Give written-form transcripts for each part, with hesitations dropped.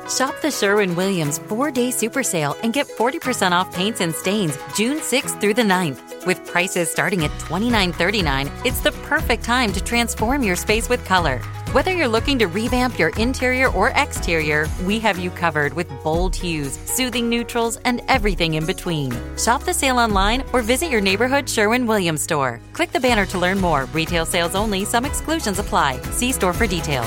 Shop the Sherwin-Williams 4-day super sale and get 40% off paints and stains June 6th through the 9th. With prices starting at $29.39, it's the perfect time to transform your space with color. Whether you're looking to revamp your interior or exterior, we have you covered with bold hues, soothing neutrals, and everything in between. Shop the sale online or visit your neighborhood Sherwin-Williams store. Click the banner to learn more. Retail sales only. Some exclusions apply. See store for details.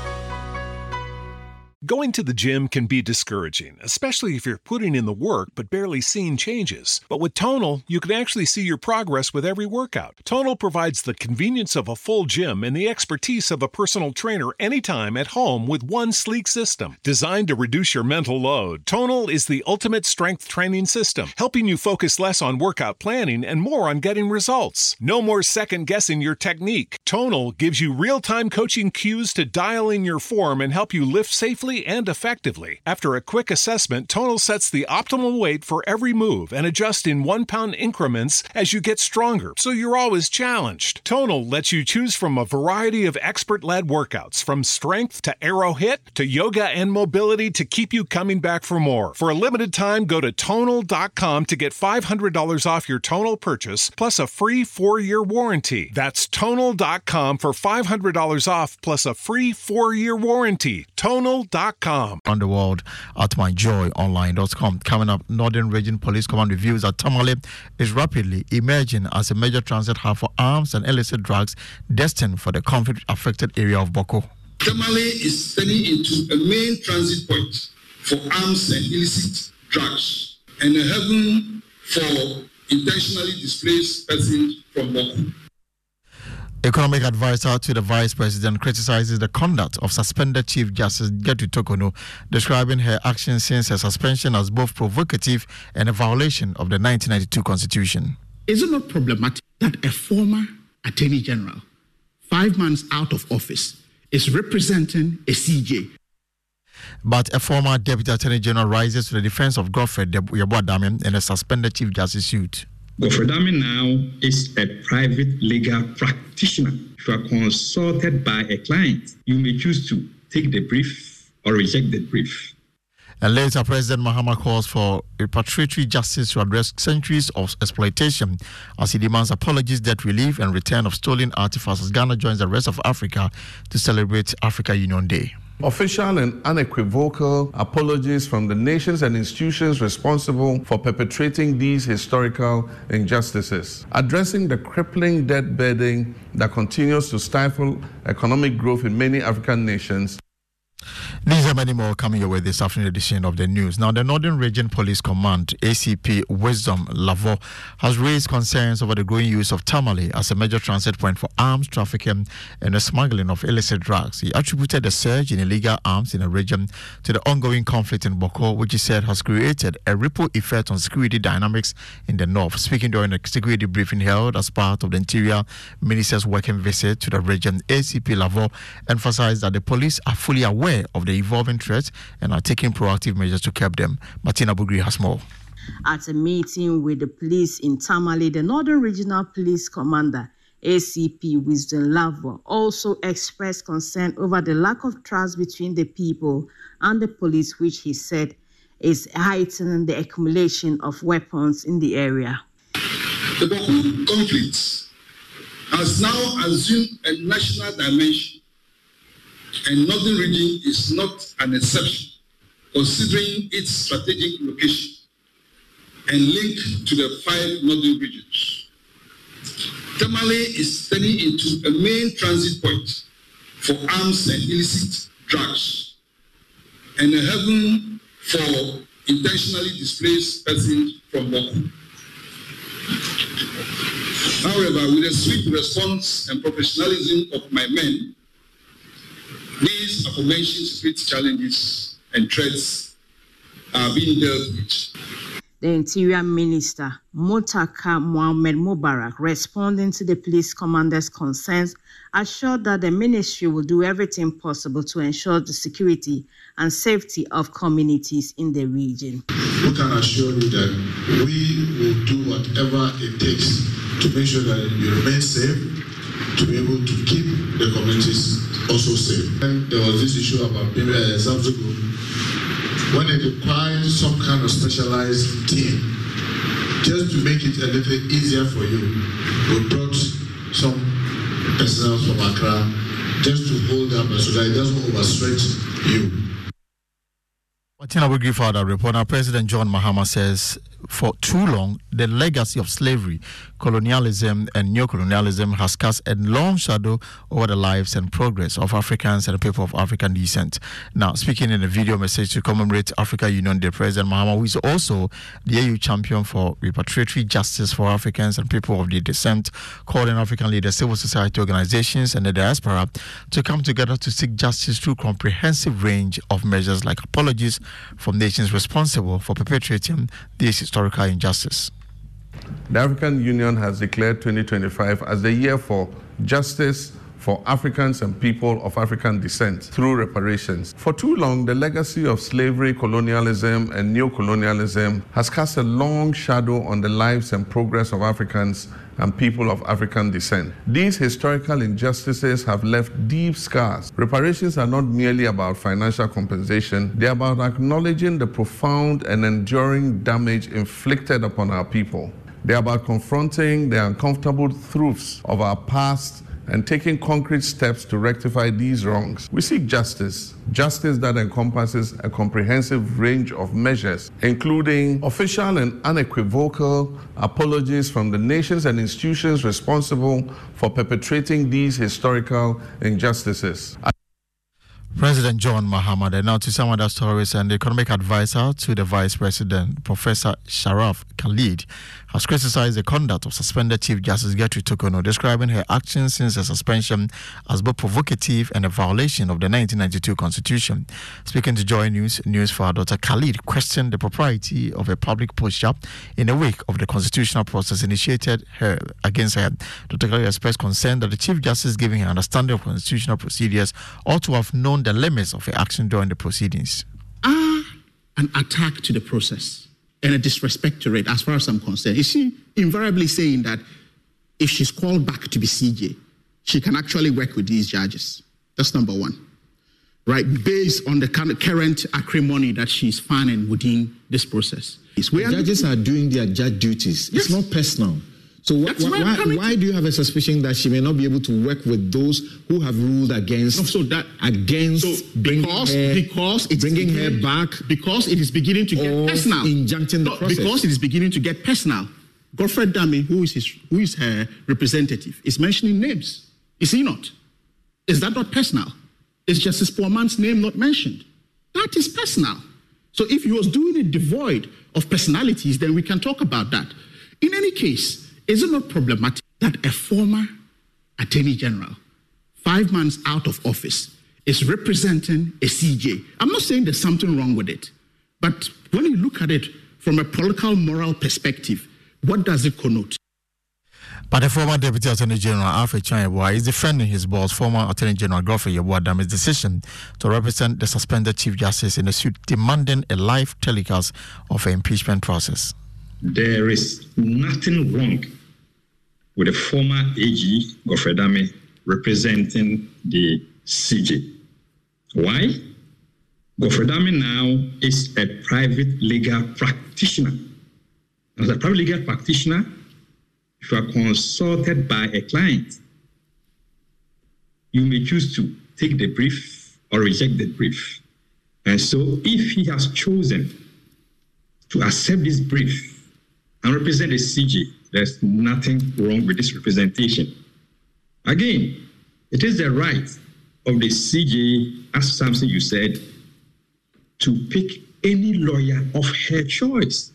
Going to the gym can be discouraging, especially if you're putting in the work but barely seeing changes. But with Tonal, you can actually see your progress with every workout. Tonal provides the convenience of a full gym and the expertise of a personal trainer anytime at home with one sleek system. Designed to reduce your mental load, Tonal is the ultimate strength training system, helping you focus less on workout planning and more on getting results. No more second-guessing your technique. Tonal gives you real-time coaching cues to dial in your form and help you lift safely and effectively. After a quick assessment, Tonal sets the optimal weight for every move and adjusts in 1-pound increments as you get stronger, so you're always challenged. Tonal lets you choose from a variety of expert-led workouts, from strength to aero hit to yoga and mobility, to keep you coming back for more. For a limited time, go to Tonal.com to get $500 off your Tonal purchase, plus a free 4-year warranty. That's Tonal.com for $500 off, plus a free 4-year warranty. Tonal.com. On the world at myjoyonline.com. Coming up, Northern Region Police Command reveals that Tamale is rapidly emerging as a major transit hub for arms and illicit drugs destined for the conflict-affected area of Boko. Tamale is turning into a main transit point for arms and illicit drugs and a haven for intentionally displaced persons from Boko. Economic advisor to the Vice President criticizes the conduct of suspended Chief Justice Getu Tokono, describing her actions since her suspension as both provocative and a violation of the 1992 Constitution. Is it not problematic that a former Attorney General, 5 months out of office, is representing a CJ? But a former Deputy Attorney General rises to the defense of Godfrey Yeboah-Dame in a suspended Chief Justice suit. Godfrey Dame now is a private legal practitioner. If you are consulted by a client, you may choose to take the brief or reject the brief. And later, President Mahama calls for repatriatory justice to address centuries of exploitation as he demands apologies, debt relief, and return of stolen artifacts as Ghana joins the rest of Africa to celebrate Africa Union Day. Official and unequivocal apologies from the nations and institutions responsible for perpetrating these historical injustices. Addressing the crippling debt burden that continues to stifle economic growth in many African nations. These and many more coming your way this afternoon edition of the news. Now, the Northern Region Police Command, ACP Wisdom Lavo, has raised concerns over the growing use of Tamale as a major transit point for arms trafficking and the smuggling of illicit drugs. He attributed the surge in illegal arms in the region to the ongoing conflict in Boko, which he said has created a ripple effect on security dynamics in the north. Speaking during a security briefing held as part of the Interior Minister's working visit to the region, ACP Lavo emphasized that the police are fully aware of the evolving threats and are taking proactive measures to curb them. Martina Bugri has more. At a meeting with the police in Tamale, the Northern Regional Police Commander, ACP Wisdom Lavo, also expressed concern over the lack of trust between the people and the police, which he said is heightening the accumulation of weapons in the area. The Boko conflict has now assumed a national dimension, and Northern Region is not an exception, considering its strategic location and link to the 5 northern regions. Tamale is turning into a main transit point for arms and illicit drugs and a haven for intentionally displaced persons from Boko. However, with the swift response and professionalism of my men, these aforementioned security challenges and threats are being dealt with. The Interior Minister, Mutaka Mohamed Mubarak, responding to the police commander's concerns, assured that the ministry will do everything possible to ensure the security and safety of communities in the region. We can assure you that we will do whatever it takes to make sure that you remain safe, to be able to keep the communities also say. And there was this issue about Zamzugu, when it required some kind of specialized team, just to make it a little easier for you, we brought some personnel from Accra just to hold up so that it doesn't overstretch you. Martina will give out a report. Now, President John Mahama says for too long, the legacy of slavery, colonialism, and neocolonialism has cast a long shadow over the lives and progress of Africans and people of African descent. Now, speaking in a video message to commemorate Africa Union Day, President Mahama, who is also the AU champion for repatriatory justice for Africans and people of their descent, called on African leaders, civil society organizations, and the diaspora to come together to seek justice through comprehensive range of measures like apologies from nations responsible for perpetrating this historical injustice. The African Union has declared 2025 as the year for justice for Africans and people of African descent through reparations. For too long, the legacy of slavery, colonialism, and neocolonialism has cast a long shadow on the lives and progress of Africans and people of African descent. These historical injustices have left deep scars. Reparations are not merely about financial compensation, they're about acknowledging the profound and enduring damage inflicted upon our people. They're about confronting the uncomfortable truths of our past and taking concrete steps to rectify these wrongs. We seek justice that encompasses a comprehensive range of measures, including official and unequivocal apologies from the nations and institutions responsible for perpetrating these historical injustices. President John Mahama. Now to some other stories, and the economic advisor to the Vice President, Professor Sharaf Khalid, has criticized the conduct of suspended Chief Justice Gertrude Torkornoo, describing her actions since the suspension as both provocative and a violation of the 1992 Constitution. Speaking to Joy News for Dr. Khalid questioned the propriety of a public posture in the wake of the constitutional process initiated against her. Dr. Khalid expressed concern that the Chief Justice, giving her understanding of constitutional procedures, ought to have known the limits of her action during the proceedings. An attack to the process and a disrespect to it, as far as I'm concerned. Is she invariably saying that if she's called back to be CJ, she can actually work with these judges? That's number one, right? Based on the current acrimony that she's finding within this process. Judges are doing their judge duties. Yes. It's not personal. So why do you have a suspicion that she may not be able to work with those who have ruled against bringing her back? Because it is beginning to get personal. Injuncting the process. Because it is beginning to get personal. Godfred Dame, who is her representative, is mentioning names. Is he not? Is that not personal? Is Justice Poorman's name not mentioned? That is personal. So if he was doing it devoid of personalities, then we can talk about that. In any case, is it not problematic that a former Attorney General, 5 months out of office, is representing a CJ? I'm not saying there's something wrong with it, but when you look at it from a political, moral perspective, what does it connote? But the former Deputy Attorney General, Alfred Chan Yeboah, is defending his boss, former Attorney General Godfrey Yeboah Dame's decision to represent the suspended Chief Justice in a suit demanding a live telecast of an impeachment process. There is nothing wrong with the former AG, Godfrey Dame, representing the CJ. Why? Godfrey Dame now is a private legal practitioner. As a private legal practitioner, if you are consulted by a client, you may choose to take the brief or reject the brief. And so if he has chosen to accept this brief and represent the CJ, there's nothing wrong with this representation. Again, it is the right of the CJ, as Samson you said, to pick any lawyer of her choice.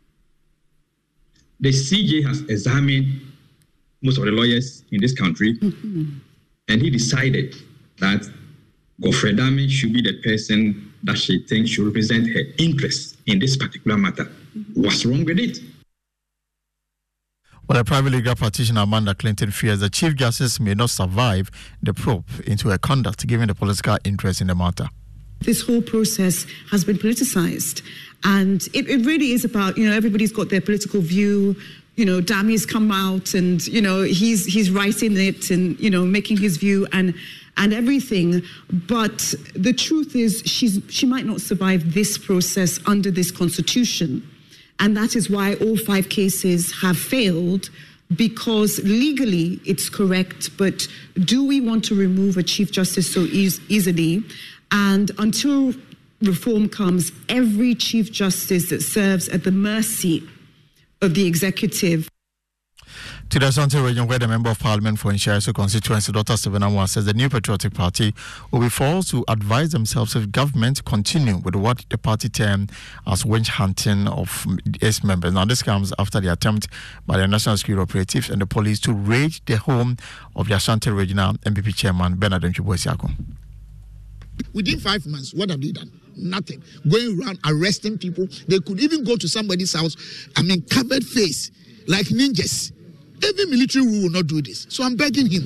The CJ has examined most of the lawyers in this country, and he decided that Godfrey Dame should be the person that she thinks should represent her interests in this particular matter. What's wrong with it? Well, a private legal practitioner, Amanda Clinton, fears the Chief Justice may not survive the probe into her conduct, given the political interest in the matter. This whole process has been politicized, and it really is about, everybody's got their political view. Dame's come out and, he's writing it and, making his view. And and everything. But the truth is she might not survive this process under this constitution. And that is why all 5 cases have failed, because legally it's correct, but do we want to remove a Chief Justice so easily? And until reform comes, every Chief Justice that serves at the mercy of the executive. To the Ashanti region, where the Member of Parliament for Nhyaiso constituency, Dr. Stephen Amwa, says the New Patriotic Party will be forced to advise themselves if government continue with what the party termed as witch hunting of its members. Now, this comes after the attempt by the National Security Operatives and the police to raid the home of the Ashanti Regional MPP Chairman, Bernard Nchibwe-Siako. Within 5 months, what have they done? Nothing. Going around arresting people. They could even go to somebody's house, covered face, like ninjas. Every military will not do this. So I'm begging him.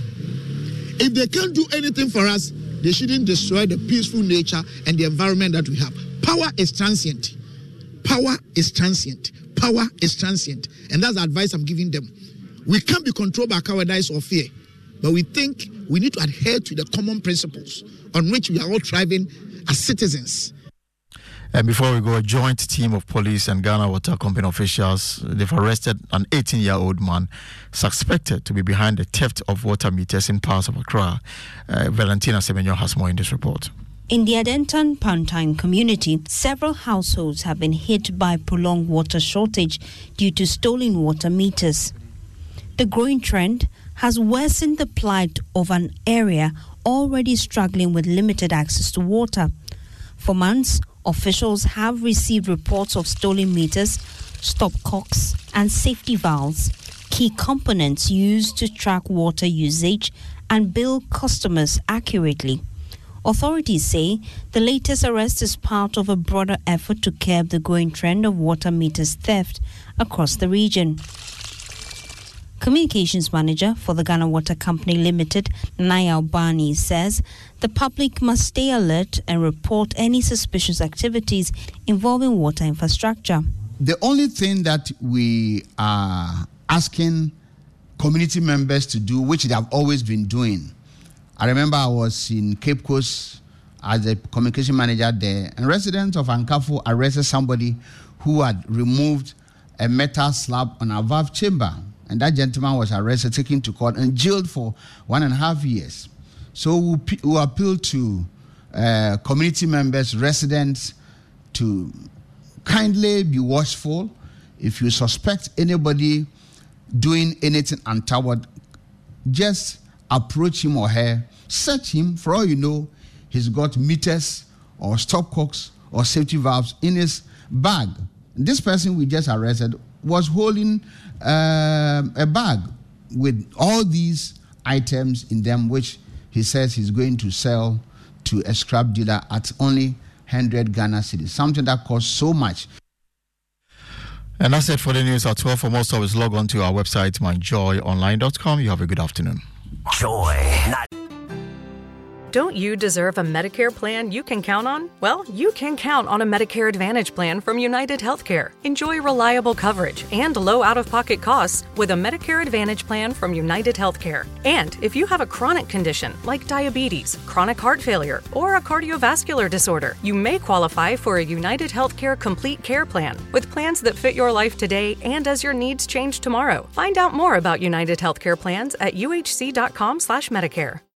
If they can't do anything for us, they shouldn't destroy the peaceful nature and the environment that we have. Power is transient. Power is transient. Power is transient. And that's the advice I'm giving them. We can't be controlled by cowardice or fear. But we think we need to adhere to the common principles on which we are all thriving as citizens. And before we go, a joint team of police and Ghana Water Company officials, they've arrested an 18-year-old man suspected to be behind the theft of water meters in parts of Accra. Valentina Semenyo has more in this report. In the Adentan Pantine community, several households have been hit by prolonged water shortage due to stolen water meters. The growing trend has worsened the plight of an area already struggling with limited access to water. For months, officials have received reports of stolen meters, stopcocks, and safety valves, key components used to track water usage and bill customers accurately. Authorities say the latest arrest is part of a broader effort to curb the growing trend of water meters theft across the region. Communications Manager for the Ghana Water Company Limited, Naya Albani, says the public must stay alert and report any suspicious activities involving water infrastructure. The only thing that we are asking community members to do, which they have always been doing, I remember I was in Cape Coast as a communication manager there, and residents of Ankafo arrested somebody who had removed a metal slab on a valve chamber. And that gentleman was arrested, taken to court, and jailed for 1.5 years. So we appeal to community members, residents, to kindly be watchful. If you suspect anybody doing anything untoward, just approach him or her, search him. For all you know, he's got meters or stopcocks or safety valves in his bag. This person we just arrested was holding a bag with all these items in them, which he says he's going to sell to a scrap dealer at only 100 Ghana cedis, something that costs so much. And that's it for the news at 12. For more stories, log on to our website, myjoyonline.com. You have a good afternoon. Joy. Don't you deserve a Medicare plan you can count on? Well, you can count on a Medicare Advantage plan from United Healthcare. Enjoy reliable coverage and low out-of-pocket costs with a Medicare Advantage plan from United Healthcare. And if you have a chronic condition like diabetes, chronic heart failure, or a cardiovascular disorder, you may qualify for a United Healthcare Complete Care Plan with plans that fit your life today and as your needs change tomorrow. Find out more about United Healthcare plans at uhc.com/Medicare.